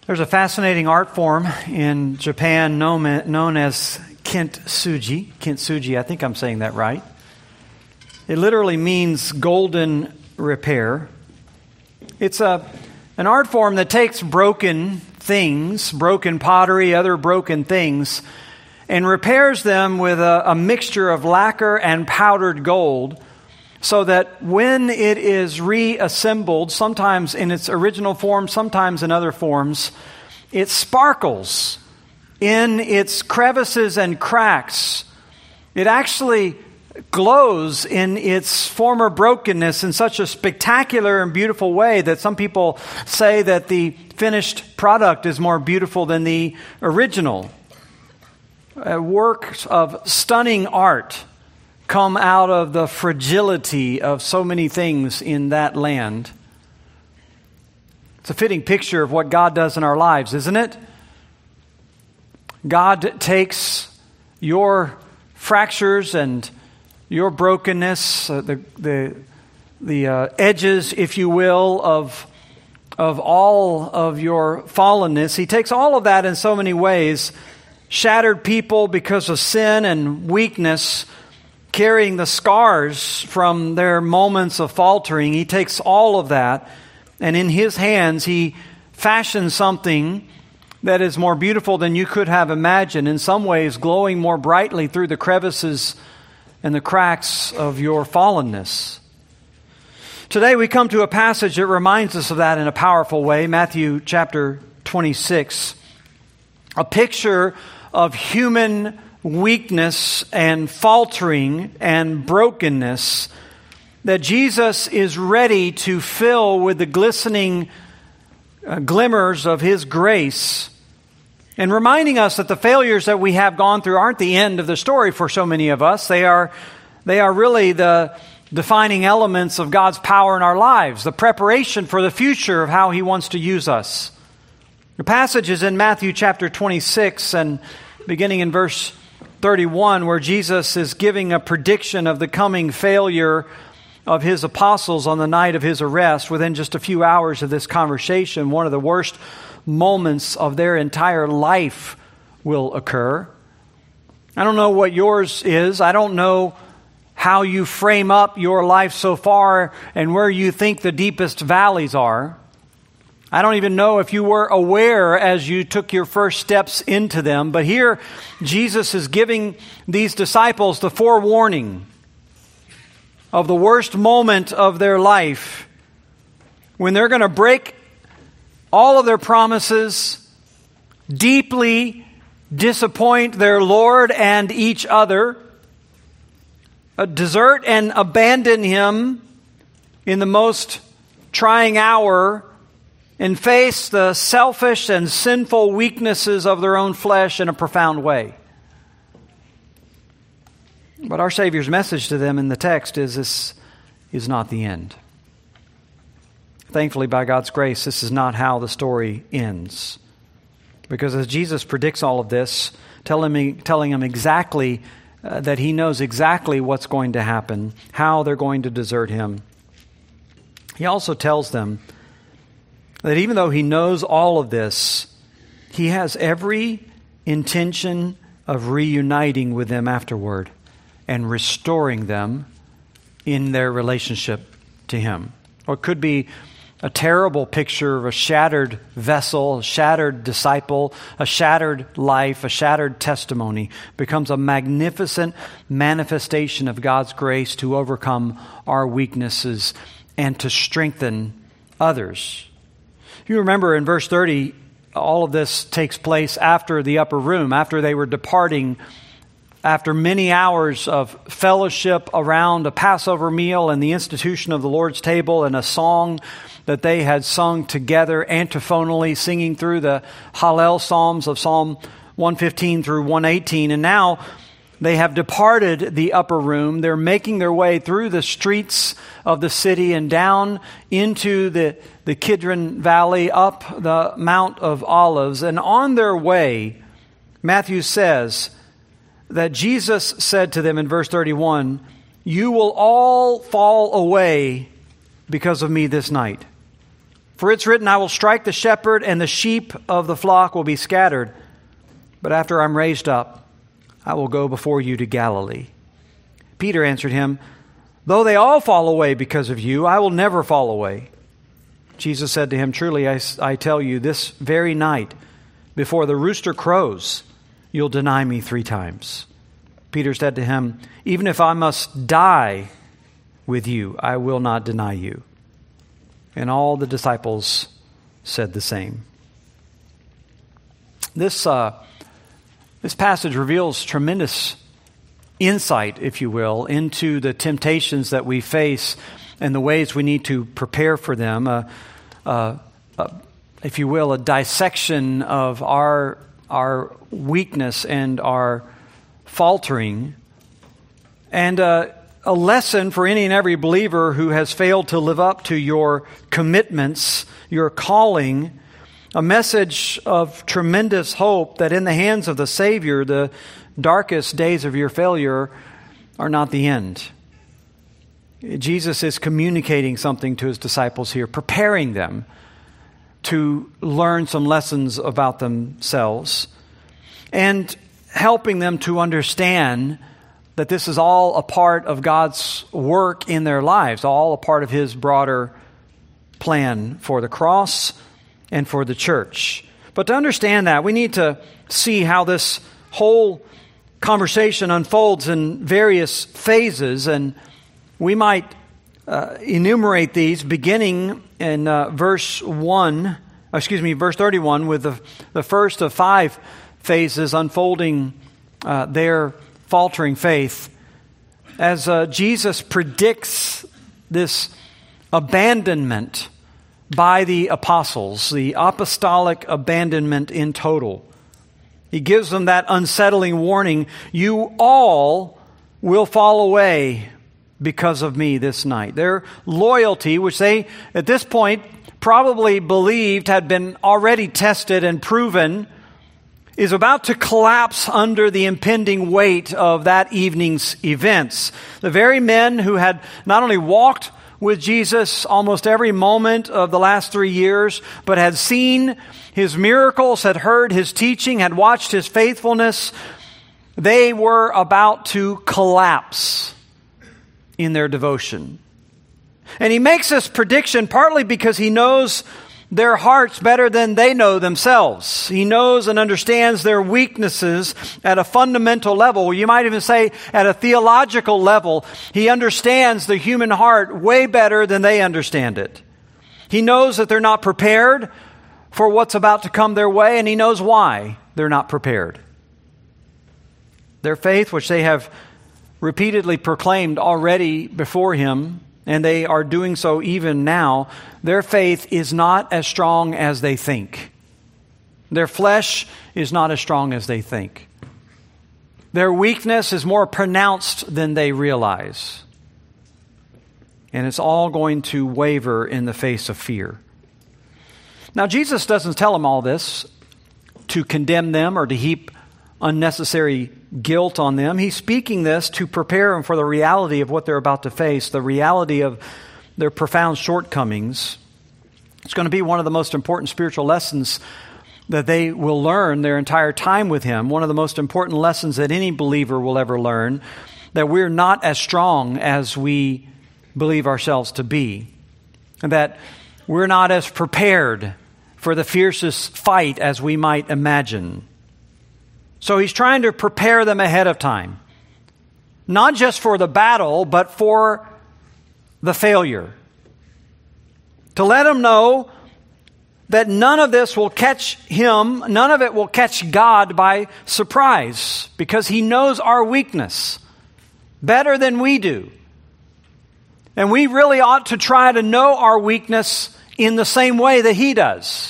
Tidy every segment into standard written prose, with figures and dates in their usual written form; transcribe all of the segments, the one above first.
There's a fascinating art form in Japan known as kintsugi. Kintsugi, I think I'm saying that right. It literally means golden repair. It's an art form that takes broken things, broken pottery, other broken things, and repairs them with a mixture of lacquer and powdered gold, so that when it is reassembled, sometimes in its original form, sometimes in other forms, it sparkles in its crevices and cracks. It actually glows in its former brokenness in such a spectacular and beautiful way that some people say that the finished product is more beautiful than the original. Works of stunning art come out of the fragility of so many things in that land. It's a fitting picture of what God does in our lives, isn't it? God takes your fractures and your brokenness, the edges, if you will, of all of your fallenness. He takes all of that in so many ways. Shattered people because of sin and weakness, carrying the scars from their moments of faltering. He takes all of that, and in His hands, He fashions something that is more beautiful than you could have imagined, in some ways glowing more brightly through the crevices and the cracks of your fallenness. Today we come to a passage that reminds us of that in a powerful way, Matthew chapter 26, a picture of human weakness and faltering and brokenness that Jesus is ready to fill with the glistening glimmers of His grace, and reminding us that the failures that we have gone through aren't the end of the story for so many of us. They are really the defining elements of God's power in our lives, the preparation for the future of how He wants to use us. The passage is in Matthew chapter 26 and beginning in verse 31, where Jesus is giving a prediction of the coming failure of His apostles on the night of His arrest. Within just a few hours of this conversation, one of the worst moments of their entire life will occur. I don't know what yours is. I don't know how you frame up your life so far and where you think the deepest valleys are. I don't even know if you were aware as you took your first steps into them. But here, Jesus is giving these disciples the forewarning of the worst moment of their life, when they're going to break all of their promises, deeply disappoint their Lord and each other, desert and abandon Him in the most trying hour, and face the selfish and sinful weaknesses of their own flesh in a profound way. But our Savior's message to them in the text is, this is not the end. Thankfully, by God's grace, this is not how the story ends. Because as Jesus predicts all of this, telling them exactly that He knows exactly what's going to happen, how they're going to desert Him, He also tells them that even though He knows all of this, He has every intention of reuniting with them afterward and restoring them in their relationship to Him. Or it could be a terrible picture of a shattered vessel, a shattered disciple, a shattered life, a shattered testimony, becomes a magnificent manifestation of God's grace to overcome our weaknesses and to strengthen others. You remember in verse 30, all of this takes place after the upper room, after they were departing, after many hours of fellowship around a Passover meal and the institution of the Lord's table and a song that they had sung together antiphonally, singing through the Hallel Psalms of Psalm 115 through 118. And now they have departed the upper room. They're making their way through the streets of the city and down into the Kidron Valley, up the Mount of Olives. And on their way, Matthew says that Jesus said to them in verse 31, "You will all fall away because of me this night." For it's written, I will strike the shepherd, and the sheep of the flock will be scattered. But after I'm raised up, I will go before you to Galilee." Peter answered him, "Though they all fall away because of you, I will never fall away." Jesus said to him, "Truly I tell you, this very night, before the rooster crows, you'll deny me 3 times." Peter said to him, "Even if I must die with you, I will not deny you." And all the disciples said the same. This passage reveals tremendous insight, if you will, into the temptations that we face and the ways we need to prepare for them. If you will, a dissection of our weakness and our faltering, and a lesson for any and every believer who has failed to live up to your commitments, your calling, a message of tremendous hope that in the hands of the Savior, the darkest days of your failure are not the end. Jesus is communicating something to his disciples here, preparing them to learn some lessons about themselves and helping them to understand that this is all a part of God's work in their lives, all a part of his broader plan for the cross and for the church. But to understand that, we need to see how this whole conversation unfolds in various phases, and we might enumerate these beginning in verse 31 with the first of 5 phases unfolding their faltering faith, as Jesus predicts this abandonment by the apostles, the apostolic abandonment in total. He gives them that unsettling warning, "You all will fall away because of me this night." Their loyalty, which they at this point probably believed had been already tested and proven, is about to collapse under the impending weight of that evening's events. The very men who had not only walked with Jesus almost every moment of the last 3 years, but had seen his miracles, had heard his teaching, had watched his faithfulness, they were about to collapse in their devotion. And he makes this prediction partly because he knows their hearts better than they know themselves. He knows and understands their weaknesses at a fundamental level. You might even say at a theological level. He understands the human heart way better than they understand it. He knows that they're not prepared for what's about to come their way, and he knows why they're not prepared. Their faith, which they have repeatedly proclaimed already before him, and they are doing so even now, their faith is not as strong as they think. Their flesh is not as strong as they think. Their weakness is more pronounced than they realize. And it's all going to waver in the face of fear. Now, Jesus doesn't tell them all this to condemn them or to heap unnecessary guilt on them. He's speaking this to prepare them for the reality of what they're about to face, the reality of their profound shortcomings. It's going to be one of the most important spiritual lessons that they will learn their entire time with him. One of the most important lessons that any believer will ever learn, that we're not as strong as we believe ourselves to be, and that we're not as prepared for the fiercest fight as we might imagine. So he's trying to prepare them ahead of time, not just for the battle, but for the failure. To let them know that none of this will catch him, none of it will catch God by surprise, because he knows our weakness better than we do. And we really ought to try to know our weakness in the same way that he does.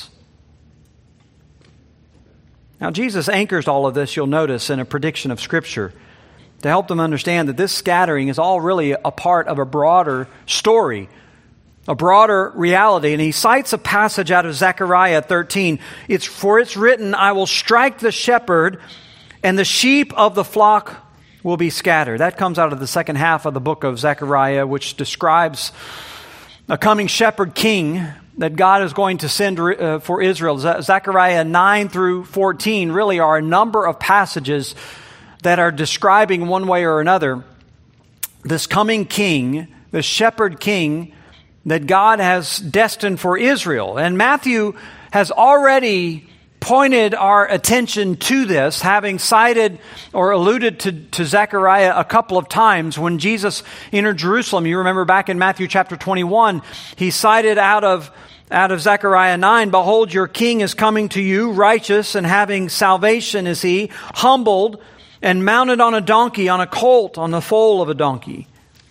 Now, Jesus anchors all of this, you'll notice, in a prediction of Scripture to help them understand that this scattering is all really a part of a broader story, a broader reality. And he cites a passage out of Zechariah 13. It's written, "I will strike the shepherd, and the sheep of the flock will be scattered." That comes out of the second half of the book of Zechariah, which describes a coming shepherd king that God is going to send for Israel. Zechariah 9 through 14 really are a number of passages that are describing one way or another this coming king, the shepherd king that God has destined for Israel. And Matthew has already pointed our attention to this, having cited or alluded to Zechariah a couple of times when Jesus entered Jerusalem. You remember back in Matthew chapter 21, he cited out of Zechariah 9, "Behold, your king is coming to you, righteous and having salvation is he, humbled and mounted on a donkey, on a colt, on the foal of a donkey."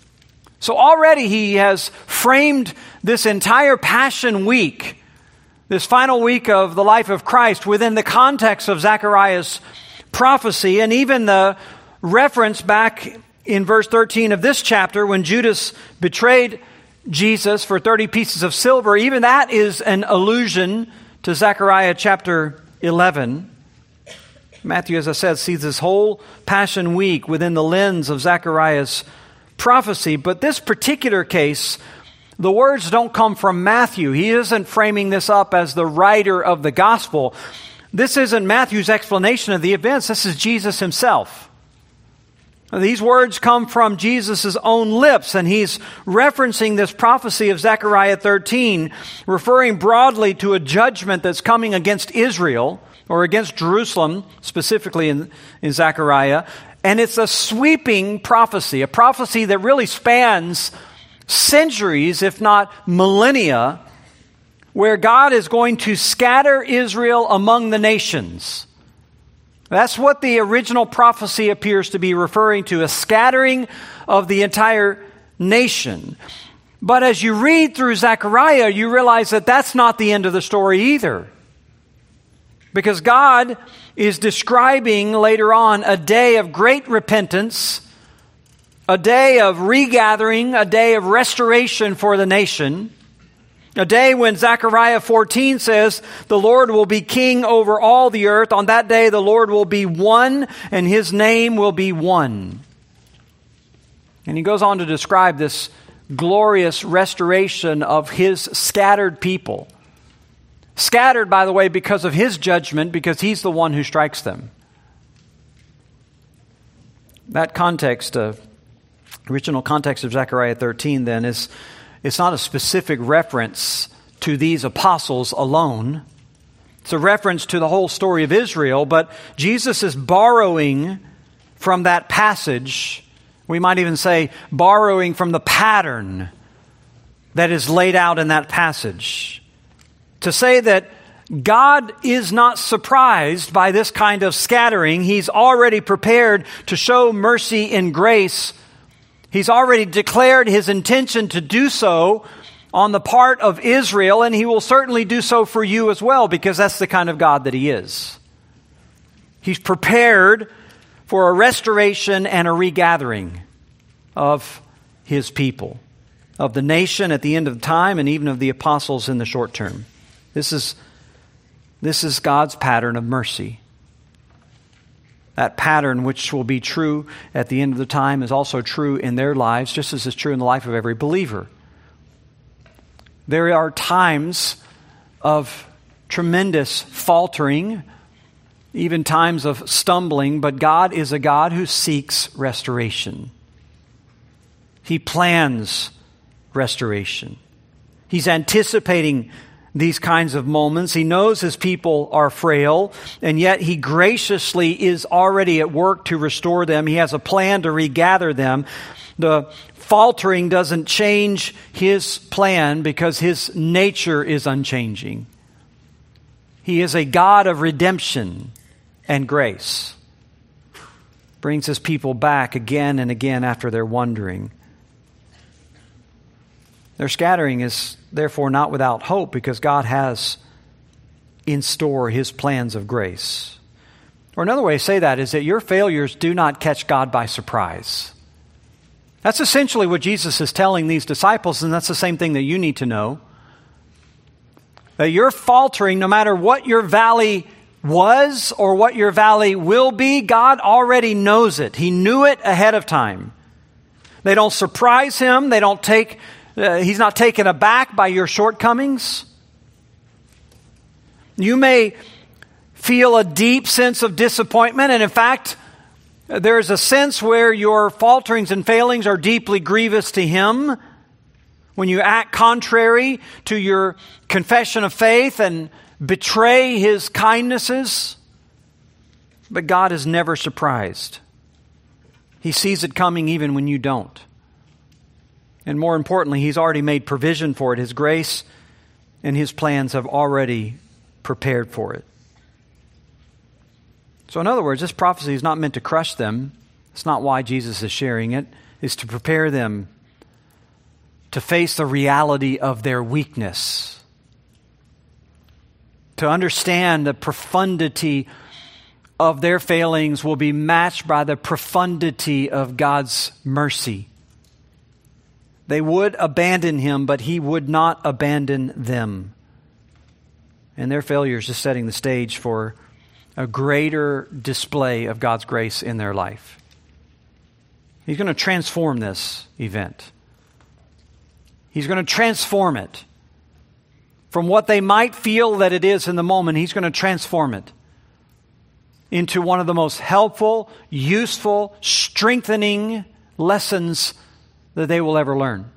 So already he has framed this entire Passion Week, this final week of the life of Christ, within the context of Zechariah's prophecy, and even the reference back in verse 13 of this chapter when Judas betrayed Jesus for 30 pieces of silver. Even that is an allusion to Zechariah chapter 11. Matthew, as I said, sees this whole Passion Week within the lens of Zechariah's prophecy. But this particular case, the words don't come from Matthew. He isn't framing this up as the writer of the gospel. This isn't Matthew's explanation of the events. This is Jesus himself. These words come from Jesus' own lips, and he's referencing this prophecy of Zechariah 13, referring broadly to a judgment that's coming against Israel, or against Jerusalem, specifically in Zechariah. And it's a sweeping prophecy, a prophecy that really spans centuries, if not millennia, where God is going to scatter Israel among the nations. That's what the original prophecy appears to be referring to, a scattering of the entire nation. But as you read through Zechariah, you realize that that's not the end of the story either. Because God is describing later on a day of great repentance, a day of regathering, a day of restoration for the nation, a day when Zechariah 14 says, "The Lord will be king over all the earth. On that day the Lord will be one, and his name will be one." And he goes on to describe this glorious restoration of his scattered people. Scattered, by the way, because of his judgment, because he's the one who strikes them. That context, original context of Zechariah 13 then, it's not a specific reference to these apostles alone. It's a reference to the whole story of Israel, but Jesus is borrowing from that passage. We might even say borrowing from the pattern that is laid out in that passage. To say that God is not surprised by this kind of scattering. He's already prepared to show mercy and grace. He's already declared his intention to do so on the part of Israel, and he will certainly do so for you as well, because that's the kind of God that he is. He's prepared for a restoration and a regathering of his people, of the nation at the end of time, and even of the apostles in the short term. This is God's pattern of mercy. That pattern, which will be true at the end of the time, is also true in their lives, just as it's true in the life of every believer. There are times of tremendous faltering, even times of stumbling, but God is a God who seeks restoration. He plans restoration. He's anticipating these kinds of moments. He knows his people are frail, and yet he graciously is already at work to restore them. He has a plan to regather them. The faltering doesn't change his plan because his nature is unchanging. He is a God of redemption and grace. Brings his people back again and again after their wandering. Their scattering is therefore not without hope, because God has in store his plans of grace. Or another way to say that is that your failures do not catch God by surprise. That's essentially what Jesus is telling these disciples, and that's the same thing that you need to know. That you're faltering, no matter what your valley was or what your valley will be, God already knows it. He knew it ahead of time. They don't surprise him. He's not taken aback by your shortcomings. You may feel a deep sense of disappointment, and in fact, there's a sense where your falterings and failings are deeply grievous to Him. When you act contrary to your confession of faith and betray His kindnesses. But God is never surprised. He sees it coming even when you don't. And more importantly, He's already made provision for it. His grace and His plans have already prepared for it. So in other words, this prophecy is not meant to crush them. It's not why Jesus is sharing it. It's to prepare them to face the reality of their weakness. To understand the profundity of their failings will be matched by the profundity of God's mercy. They would abandon Him, but He would not abandon them. And their failures is setting the stage for a greater display of God's grace in their life. He's going to transform this event. He's going to transform it. From what they might feel that it is in the moment, He's going to transform it into one of the most helpful, useful, strengthening lessons that they will ever learn.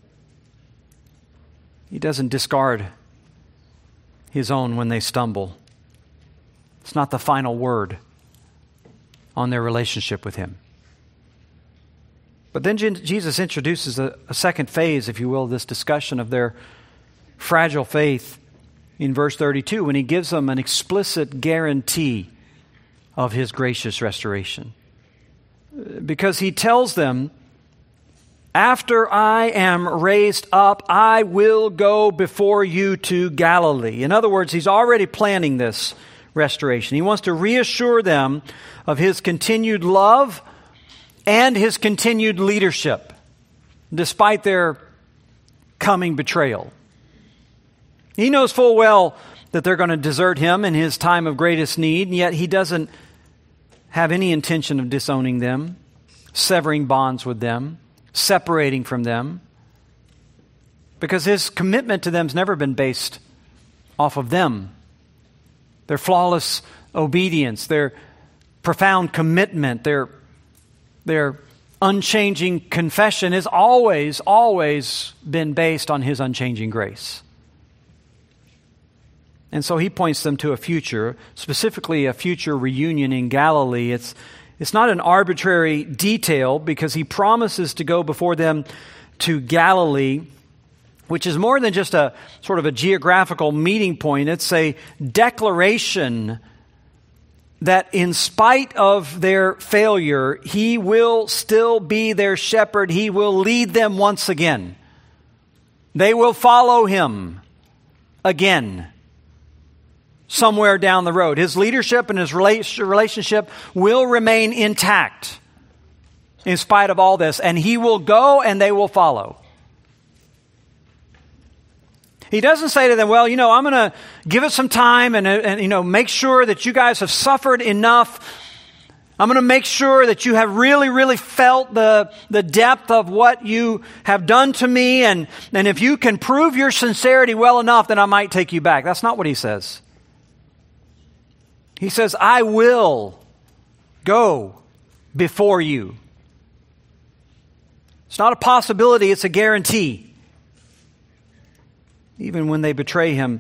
He doesn't discard His own when they stumble. It's not the final word on their relationship with Him. But then Jesus introduces a second phase, if you will, this discussion of their fragile faith in verse 32, when He gives them an explicit guarantee of His gracious restoration. Because He tells them, after I am raised up, I will go before you to Galilee. In other words, He's already planning this restoration. He wants to reassure them of His continued love and His continued leadership, despite their coming betrayal. He knows full well that they're going to desert Him in His time of greatest need, and yet He doesn't have any intention of disowning them, severing bonds with them, separating from them, because His commitment to them has never been based off of them. Their flawless obedience, their profound commitment, their unchanging confession has always been based on His unchanging grace. And so He points them to a future, specifically a future reunion in Galilee. It's not an arbitrary detail, because He promises to go before them to Galilee, which is more than just a sort of a geographical meeting point. It's a declaration that in spite of their failure, He will still be their shepherd. He will lead them once again. They will follow Him again, somewhere down the road. His leadership and His relationship will remain intact in spite of all this. And He will go and they will follow. He doesn't say to them, well, I'm going to give it some time and make sure that you guys have suffered enough. I'm going to make sure that you have really, really felt the depth of what you have done to me. And if you can prove your sincerity well enough, then I might take you back. That's not what He says. He says, I will go before you. It's not a possibility, it's a guarantee. Even when they betray Him,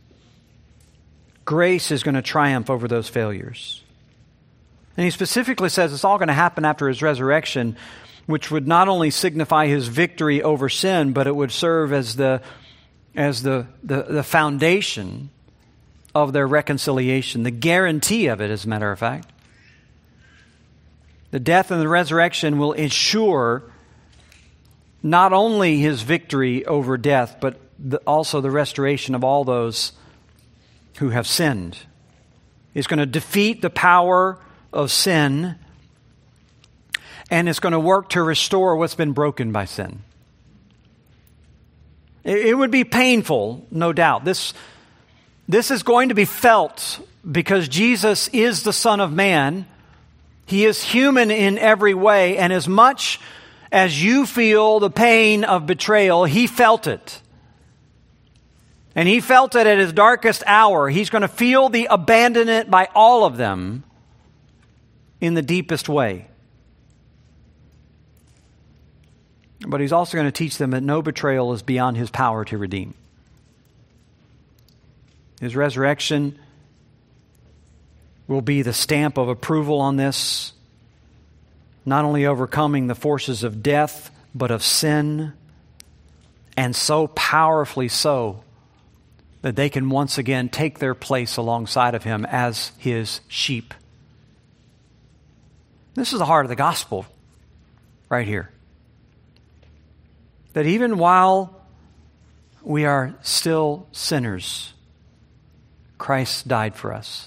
grace is going to triumph over those failures. And He specifically says it's all going to happen after His resurrection, which would not only signify His victory over sin, but it would serve as the foundation of their reconciliation, the guarantee of it, as a matter of fact. The death and the resurrection will ensure not only His victory over death, but also the restoration of all those who have sinned. He's going to defeat the power of sin, and it's going to work to restore what's been broken by sin. It would be painful, no doubt. This is going to be felt because Jesus is the Son of Man. He is human in every way, and as much as you feel the pain of betrayal, He felt it. And he felt it at his darkest hour. He's going to feel the abandonment by all of them in the deepest way. But he's also going to teach them that no betrayal is beyond his power to redeem. His resurrection will be the stamp of approval on this, not only overcoming the forces of death, but of sin, and so powerfully so that they can once again take their place alongside of him as his sheep. This is the heart of the gospel right here. That even while we are still sinners, Christ died for us.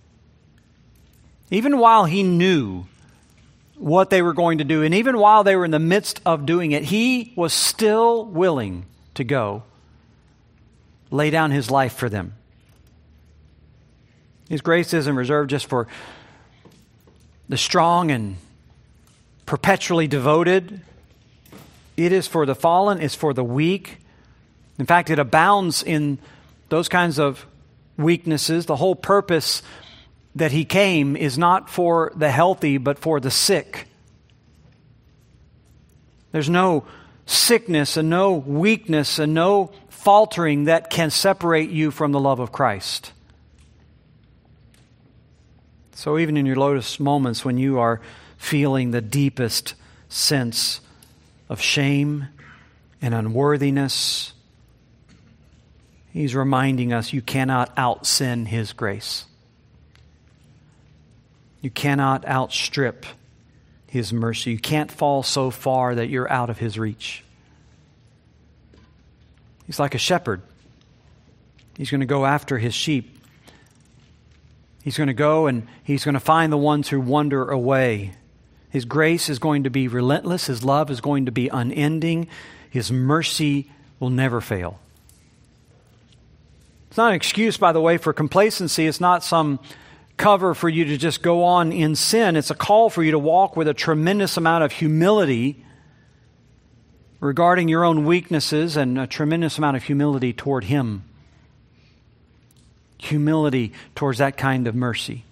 Even while he knew what they were going to do, and even while they were in the midst of doing it, he was still willing to go lay down his life for them. His grace isn't reserved just for the strong and perpetually devoted. It is for the fallen, it's for the weak. In fact, it abounds in those kinds of weaknesses. The whole purpose that he came is not for the healthy, but for the sick. There's no sickness and no weakness and no faltering that can separate you from the love of Christ. So even in your lowest moments, when you are feeling the deepest sense of shame and unworthiness, he's reminding us you cannot out-sin his grace. You cannot outstrip his mercy. You can't fall so far that you're out of his reach. He's like a shepherd. He's going to go after his sheep. He's going to go and he's going to find the ones who wander away. His grace is going to be relentless. His love is going to be unending. His mercy will never fail. It's not an excuse, by the way, for complacency. It's not some cover for you to just go on in sin. It's a call for you to walk with a tremendous amount of humility regarding your own weaknesses and a tremendous amount of humility toward him. Humility towards that kind of mercy.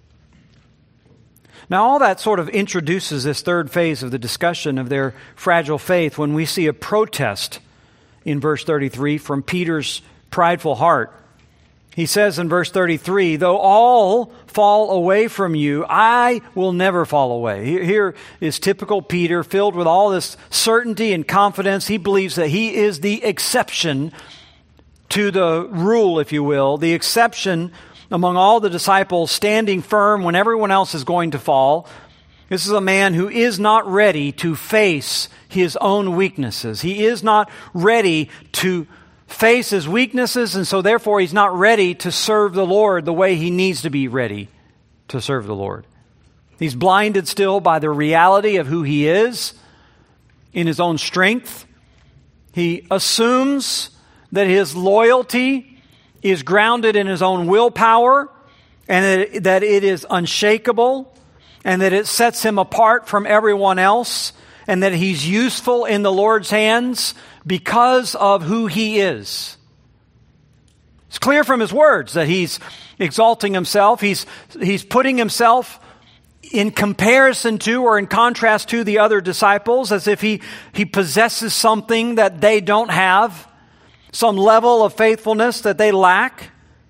Now, all that sort of introduces this third phase of the discussion of their fragile faith when we see a protest in verse 33 from Peter's prideful heart. He says in verse 33, though all fall away from you, I will never fall away. Here is typical Peter, filled with all this certainty and confidence. He believes that he is the exception to the rule, if you will, the exception among all the disciples, standing firm when everyone else is going to fall. This is a man who is not ready to face his own weaknesses. He is not ready to face his weaknesses, and so therefore he's not ready to serve the Lord the way he needs to be ready to serve the Lord. He's blinded still by the reality of who he is in his own strength. He assumes that his loyalty is grounded in his own willpower and that it is unshakable and that it sets him apart from everyone else and that he's useful in the Lord's hands because of who he is. It's clear from his words that he's exalting himself. He's putting himself in comparison to or in contrast to the other disciples as if he possesses something that they don't have, some level of faithfulness that they lack.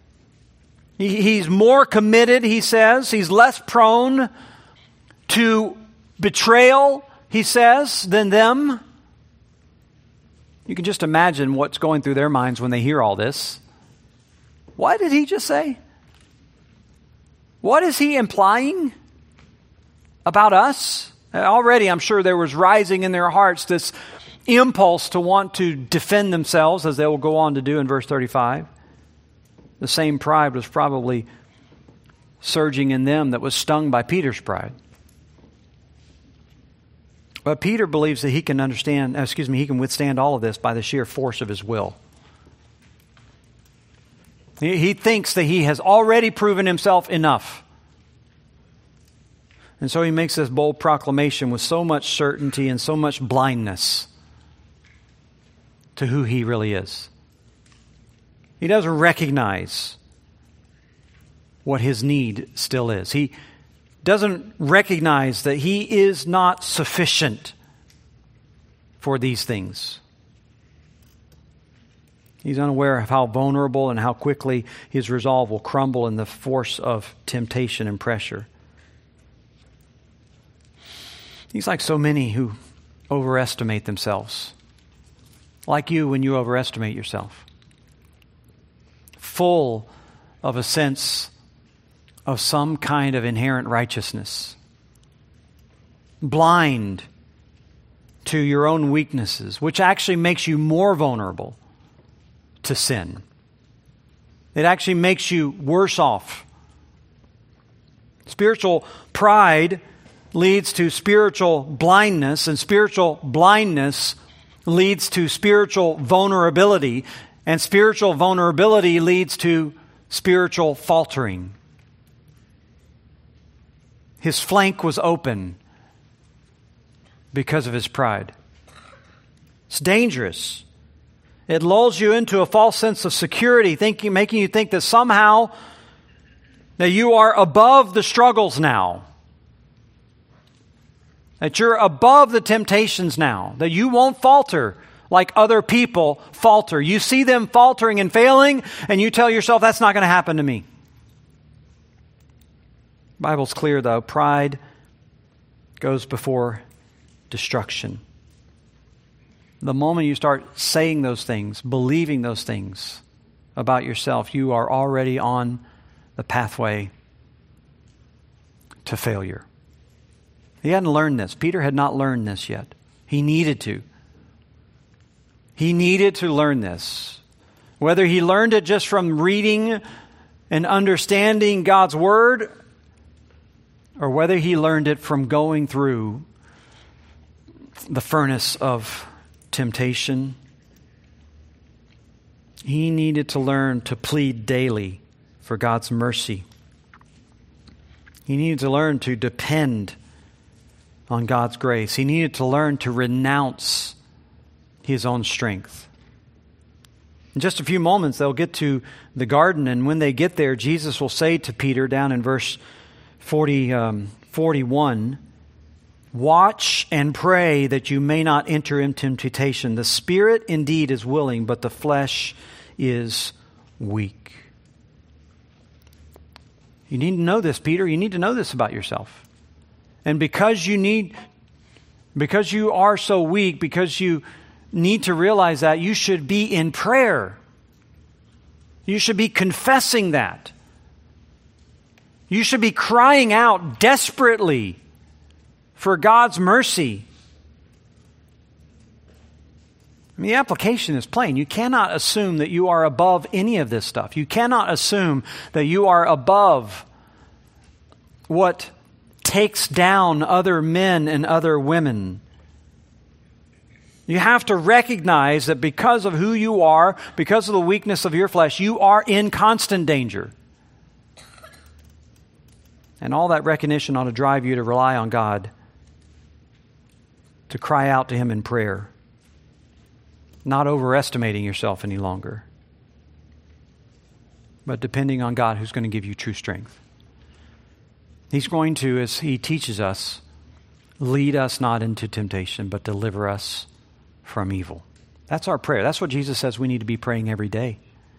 He's more committed, he says. He's less prone to betrayal, he says, than them. You can just imagine what's going through their minds when they hear all this. What did he just say? What is he implying about us? Already, I'm sure there was rising in their hearts this impulse to want to defend themselves, as they will go on to do in verse 35. The same pride was probably surging in them that was stung by Peter's pride. But Peter believes that he can withstand all of this by the sheer force of his will. He thinks that he has already proven himself enough. And so he makes this bold proclamation with so much certainty and so much blindness to who he really is. He doesn't recognize what his need still is. He doesn't recognize that he is not sufficient for these things. He's unaware of how vulnerable and how quickly his resolve will crumble in the force of temptation and pressure. He's like so many who overestimate themselves. Like you when you overestimate yourself. Full of a sense of some kind of inherent righteousness. Blind to your own weaknesses, which actually makes you more vulnerable to sin. It actually makes you worse off. Spiritual pride leads to spiritual blindness, and spiritual blindness leads to spiritual vulnerability, and spiritual vulnerability leads to spiritual faltering. His flank was open because of his pride. It's dangerous. It lulls you into a false sense of security, making you think that somehow that you are above the struggles now. That you're above the temptations now. That you won't falter like other people falter. You see them faltering and failing, and you tell yourself, that's not going to happen to me. The Bible's clear, though. Pride goes before destruction. The moment you start saying those things, believing those things about yourself, you are already on the pathway to failure. He hadn't learned this. Peter had not learned this yet. He needed to. He needed to learn this. Whether he learned it just from reading and understanding God's Word, or whether he learned it from going through the furnace of temptation, he needed to learn to plead daily for God's mercy. He needed to learn to depend on God's grace. He needed to learn to renounce his own strength. In just a few moments, they'll get to the garden, and when they get there, Jesus will say to Peter down in verse 41, watch and pray that you may not enter into temptation. The spirit indeed is willing, but the flesh is weak. You need to know this, Peter. You need to know this about yourself. And because you are so weak, because you need to realize that, you should be in prayer. You should be confessing that. You should be crying out desperately for God's mercy. I mean, the application is plain. You cannot assume that you are above any of this stuff. You cannot assume that you are above what takes down other men and other women. You have to recognize that because of who you are, because of the weakness of your flesh, you are in constant danger. And all that recognition ought to drive you to rely on God, to cry out to Him in prayer, not overestimating yourself any longer, but depending on God who's going to give you true strength. He's going to, as He teaches us, lead us not into temptation, but deliver us from evil. That's our prayer. That's what Jesus says we need to be praying every day.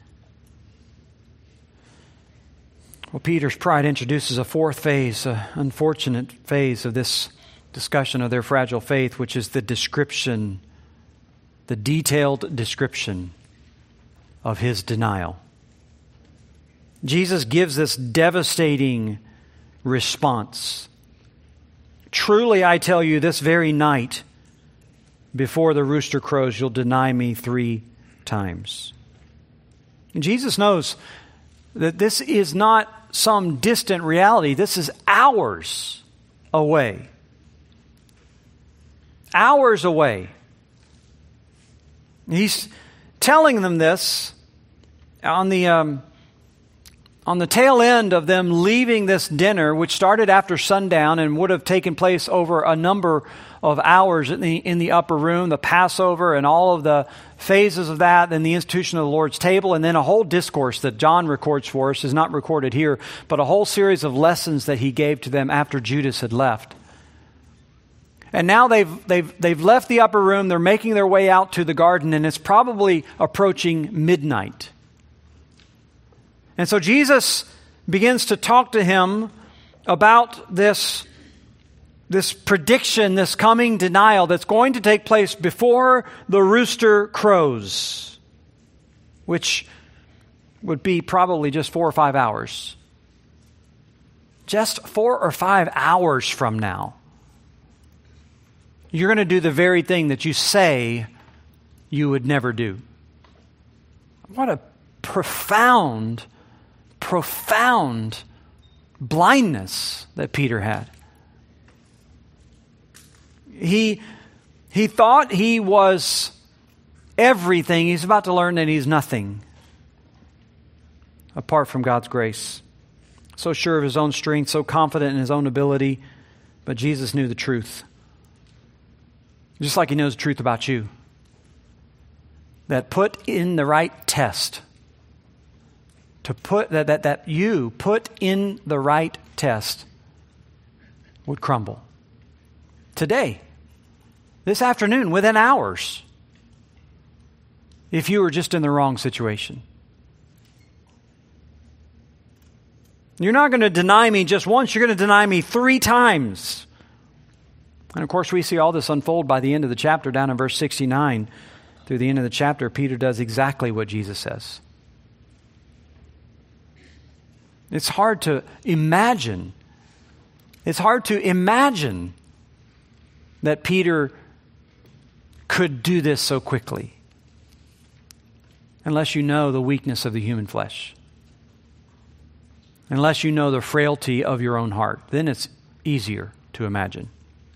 Well, Peter's pride introduces a fourth phase, an unfortunate phase of this discussion of their fragile faith, which is the description, the detailed description of his denial. Jesus gives this devastating response. Truly, I tell you, this very night, before the rooster crows, you'll deny me 3 times. And Jesus knows that this is not some distant reality. This is hours away. Hours away. He's telling them this on the on the tail end of them leaving this dinner, which started after sundown and would have taken place over a number of hours in the upper room, the Passover and all of the phases of that, and the institution of the Lord's table, and then a whole discourse that John records for us, is not recorded here, but a whole series of lessons that he gave to them after Judas had left. And now they've left the upper room, they're making their way out to the garden, and it's probably approaching midnight. And so Jesus begins to talk to him about this prediction, this coming denial that's going to take place before the rooster crows, which would be probably just 4 or 5 hours. Just 4 or 5 hours from now, you're going to do the very thing that you say you would never do. What a profound blindness that Peter had. He thought he was everything. He's about to learn that he's nothing apart from God's grace. So sure of his own strength, so confident in his own ability, but Jesus knew the truth. Just like he knows the truth about you. That put in the right test, that you put in the right test would crumble. Today, this afternoon, within hours, if you were just in the wrong situation. You're not going to deny me just once, you're going to deny me 3 times. And of course, we see all this unfold by the end of the chapter, down in verse 69. Through the end of the chapter, Peter does exactly what Jesus says. It's hard to imagine. It's hard to imagine that Peter could do this so quickly, unless you know the weakness of the human flesh, unless you know the frailty of your own heart. Then it's easier to imagine.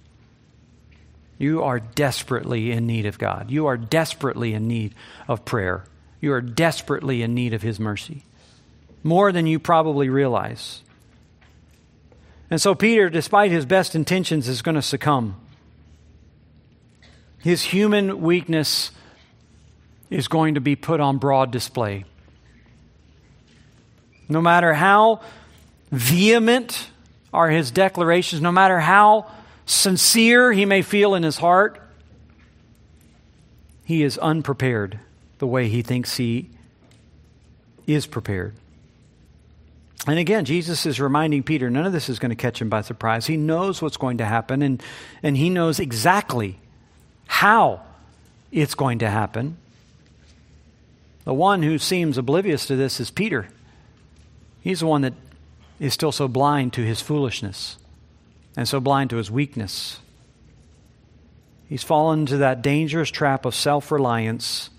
You are desperately in need of God. You are desperately in need of prayer. You are desperately in need of His mercy, more than you probably realize. And so Peter, despite his best intentions, is going to succumb. His human weakness is going to be put on broad display. No matter how vehement are his declarations, no matter how sincere he may feel in his heart, he is unprepared the way he thinks he is prepared. And again, Jesus is reminding Peter, none of this is going to catch him by surprise. He knows what's going to happen, and he knows exactly how it's going to happen. The one who seems oblivious to this is Peter. He's the one that is still so blind to his foolishness and so blind to his weakness. He's fallen into that dangerous trap of self-reliance,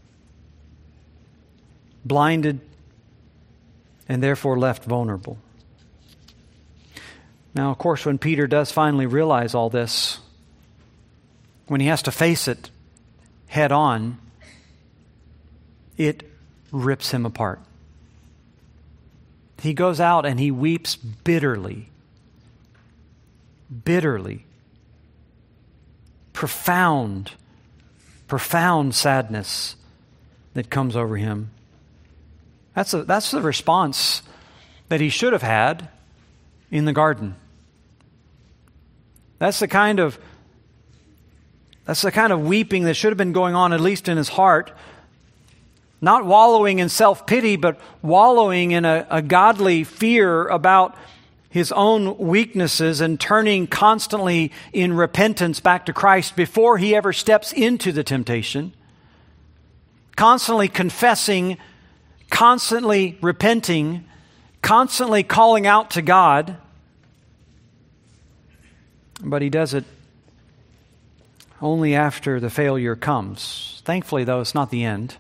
blinded and therefore left vulnerable. Now, of course, when Peter does finally realize all this, when he has to face it head on, it rips him apart. He goes out and he weeps bitterly. Bitterly. Profound sadness that comes over him. That's the response that he should have had in the garden. That's the kind of weeping that should have been going on, at least in his heart. Not wallowing in self-pity, but wallowing in a godly fear about his own weaknesses and turning constantly in repentance back to Christ before he ever steps into the temptation. Constantly confessing, constantly repenting, constantly calling out to God. But he does it only after the failure comes. Thankfully, though, it's not the end.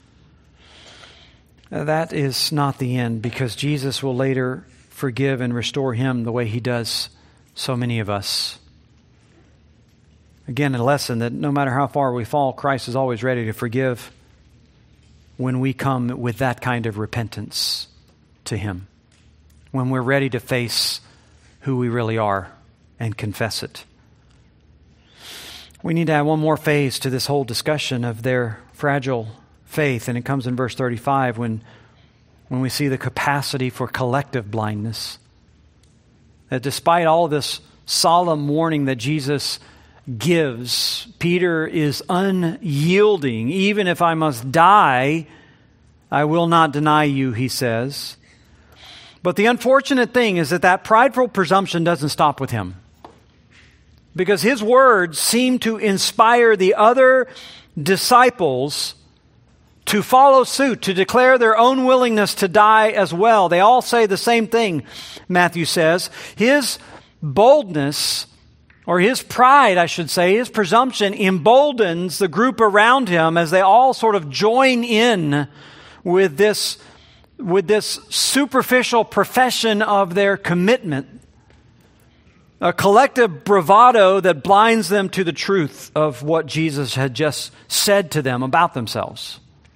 That is not the end, because Jesus will later forgive and restore him the way He does so many of us. Again, a lesson that no matter how far we fall, Christ is always ready to forgive when we come with that kind of repentance to to Him when we're ready to face who we really are and confess it. We need to add one more phase to this whole discussion of their fragile faith, and it comes in verse 35 when we see the capacity for collective blindness. That despite all this solemn warning that Jesus gives, Peter is unyielding. Even if I must die, I will not deny you, he says. But the unfortunate thing is that prideful presumption doesn't stop with him. Because his words seem to inspire the other disciples to follow suit, to declare their own willingness to die as well. They all say the same thing, Matthew says. His boldness, or his pride, I should say, his presumption emboldens the group around him as they all sort of join in with this superficial profession of their commitment. A collective bravado that blinds them to the truth of what Jesus had just said to them about themselves.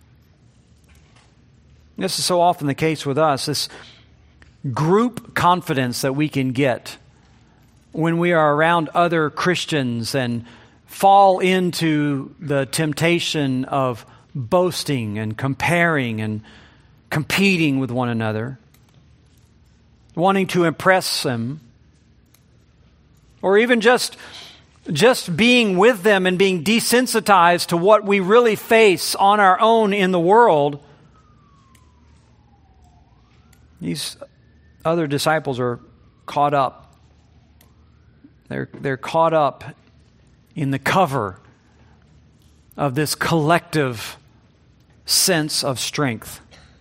This is so often the case with us, this group confidence that we can get when we are around other Christians and fall into the temptation of boasting and comparing and competing with one another, wanting to impress them, or even just being with them and being desensitized to what we really face on our own in the world. These other disciples are caught up. They're caught up in the cover of this collective sense of strength.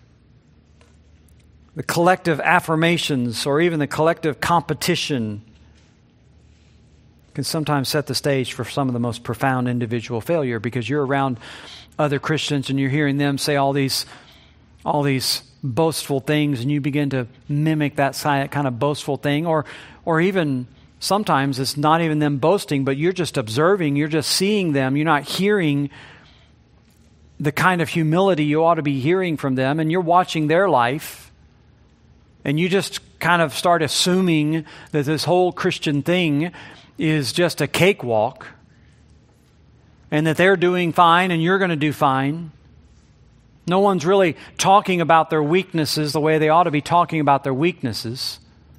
The collective affirmations or even the collective competition can sometimes set the stage for some of the most profound individual failure, because you're around other Christians and you're hearing them say all these boastful things, and you begin to mimic that kind of boastful thing, or even sometimes it's not even them boasting, but you're just observing, you're just seeing them, you're not hearing the kind of humility you ought to be hearing from them, and you're watching their life, and you just kind of start assuming that this whole Christian thing is just a cakewalk, and that they're doing fine and you're going to do fine. No one's really talking about their weaknesses the way they ought to be talking about their weaknesses.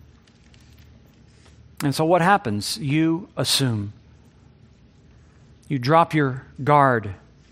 And so what happens? You assume. You drop your guard.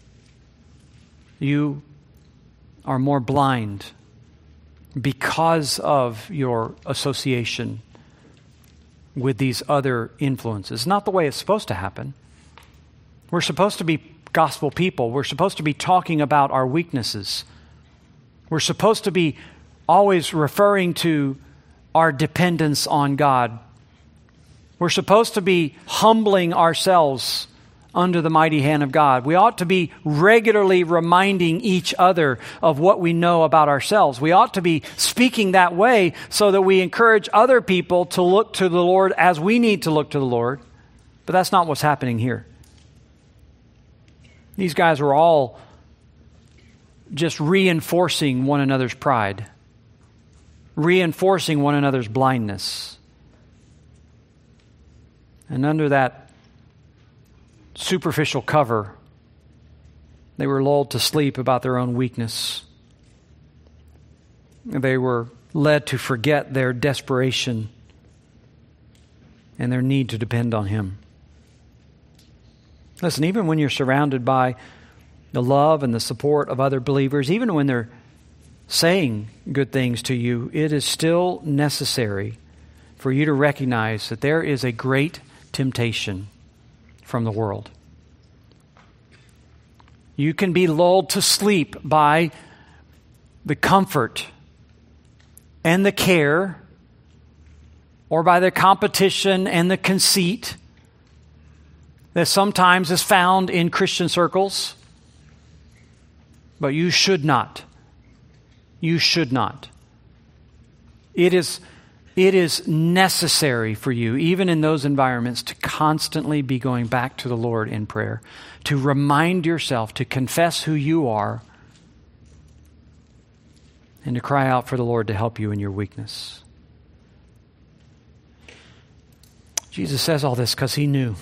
You are more blind because of your association with these other influences. Not the way it's supposed to happen. We're supposed to be gospel people. We're supposed to be talking about our weaknesses. We're supposed to be always referring to our dependence on God. We're supposed to be humbling ourselves under the mighty hand of God. We ought to be regularly reminding each other of what we know about ourselves. We ought to be speaking that way so that we encourage other people to look to the Lord as we need to look to the Lord. But that's not what's happening here. These guys were all just reinforcing one another's pride, reinforcing one another's blindness. And under that superficial cover, they were lulled to sleep about their own weakness. They were led to forget their desperation and their need to depend on Him. Listen, even when you're surrounded by the love and the support of other believers, even when they're saying good things to you, it is still necessary for you to recognize that there is a great temptation from the world. You can be lulled to sleep by the comfort and the care, or by the competition and the conceit that sometimes is found in Christian circles. But you should not. You should not. It is necessary for you, even in those environments, to constantly be going back to the Lord in prayer, to remind yourself, to confess who you are, and to cry out for the Lord to help you in your weakness. Jesus says all this because he knew.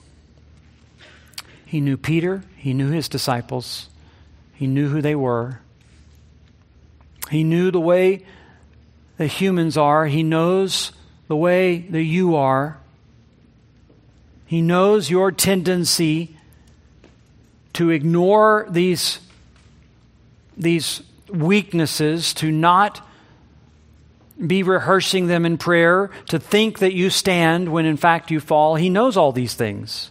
He knew Peter. He knew his disciples. He knew who they were. He knew the way that humans are. He knows the way that you are. He knows your tendency to ignore these weaknesses, to not be rehearsing them in prayer, to think that you stand when in fact you fall. He knows all these things.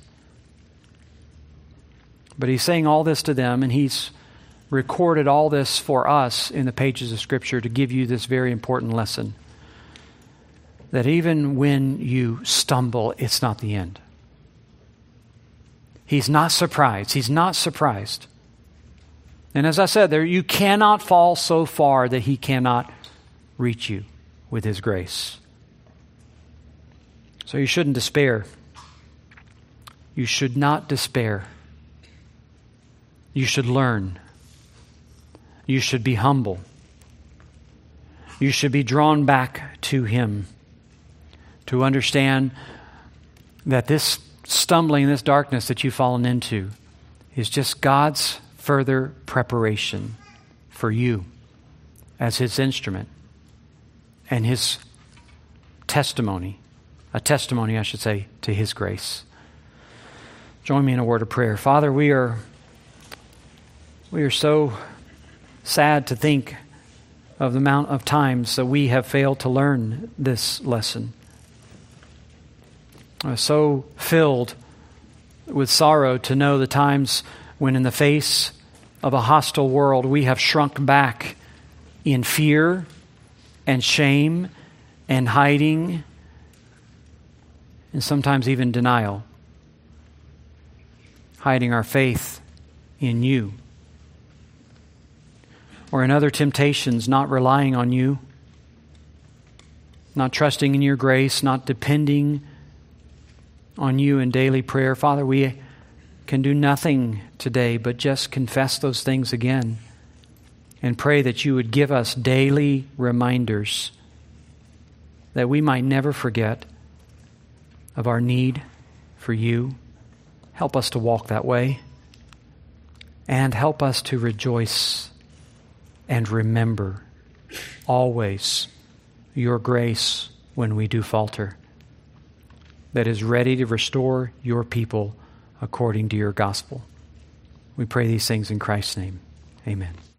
But he's saying all this to them, and he's recorded all this for us in the pages of Scripture to give you this very important lesson. That even when you stumble, it's not the end. He's not surprised. He's not surprised. And as I said, you cannot fall so far that he cannot reach you with his grace. So you shouldn't despair. You should not despair. You should learn. You should be humble. You should be drawn back to him to understand that this stumbling, this darkness that you've fallen into is just God's further preparation for you as his instrument and his testimony, a testimony, I should say, to his grace. Join me in a word of prayer. Father, we are so sad to think of the amount of times that we have failed to learn this lesson. I'm so filled with sorrow to know the times when in the face of a hostile world we have shrunk back in fear and shame and hiding and sometimes even denial, hiding our faith in you. Or in other temptations, not relying on you, not trusting in your grace, not depending on you in daily prayer. Father, we can do nothing today but just confess those things again and pray that you would give us daily reminders that we might never forget of our need for you. Help us to walk that way, and help us to rejoice and remember always your grace when we do falter, that is ready to restore your people according to your gospel. We pray these things in Christ's name. Amen.